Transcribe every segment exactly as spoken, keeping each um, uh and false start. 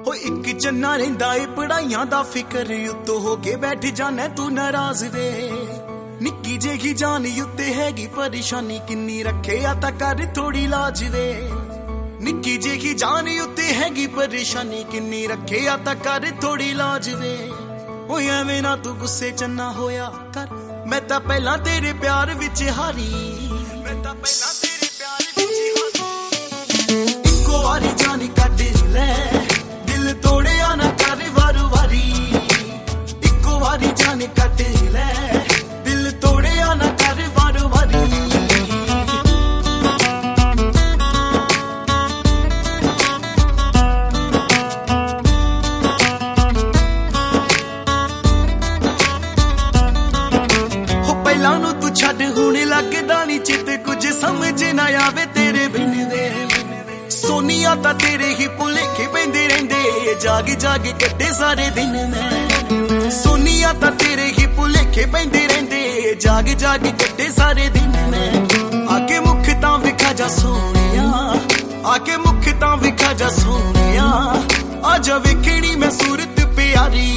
हो एक चन्ना रहिंदा ए पढ़ाइयां दा फिकर उत्तो हो के बैठ जाना तू नाराज वे निक्की जेही जान उत्ते हैगी परेशानी किन्नी रखे आ तां कर थोड़ी लाज वे निक्की जेही जान उत्ते हैगी परेशानी किन्नी रखे आ तां कर थोड़ी लाज वे ओ एवें ना तू गुस्से चन्ना होया कर मैं तां पहला तेरे प्यार विच हारी मैं तां पहला तेरे प्यार विच हारी इक्को वारी जान कट ले दिल तोड़िया ना कर वारू वारी इक्को वारी जान कट ले दिल तोड़िया ना कर वारू वारी तू छड़ हुण लगदा नी चित कुछ समझ ना आवे तेरे बिन वे सोनिया तां तेरे ही भुलेखे पैंदे रहिंदे जाग जाग कट्टे सारे दिन मैं सोनिया तां तेरे ही भुलेखे पैंदे रहिंदे जाग जाग कट्टे सारे दिन मैं आके मुख तां विखा जा सोनिया आके मुख तां विखा जा सोनिया आजा वेखणी मैं सूरत प्यारी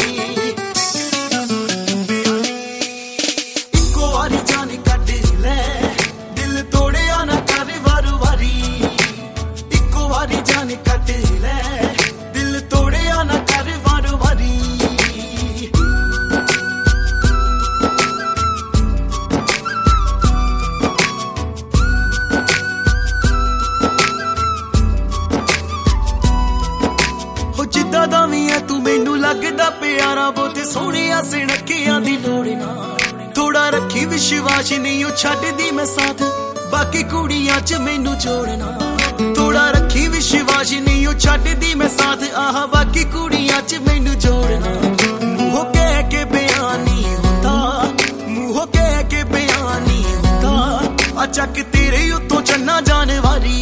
कट ले दिल तोड़िया ना कर वारू वारी हो जिद्दां दा वी है तू मैनू लगदा प्यारा बहुत सोहणिया सनखियां दी लोड़ ना थोड़ा रखी विश्वास नहीं ओ छड्डदी मैं साथ बाकी कुड़ियां च मैनू जोड़ना थोड़ा रखी विश्वास नहीं ओ छड्डदी मैं साथ आह बाकी कुड़ियां च मैनू जोड़ना मूंहों कह के बयान नहीं होता मूंहों कह के बयान नहीं होता अचक तेरे उत्तों चन्ना जाने वाली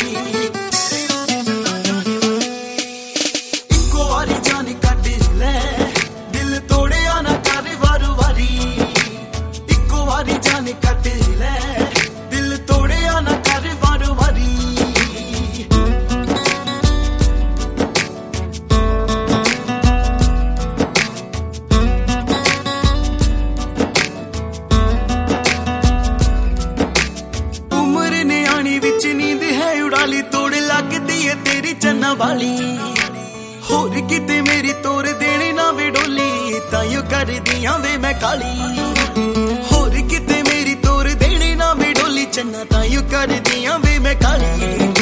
इक्को वारी जान कट ले दिल तोड़िया ना कर वारू वारी इक्को वारी जान कट ले दिल तोड़िया ना कर वारू वारी तोड़ लगदी है तेरी चन्ना वाली होर किते मेरी तोड़ देने ना वे डोली ताइयों कर दियां वे मैं काली होर किते मेरी तोड़ देने ना वे डोली चन्ना ताइयों कर दियां वे मैं काली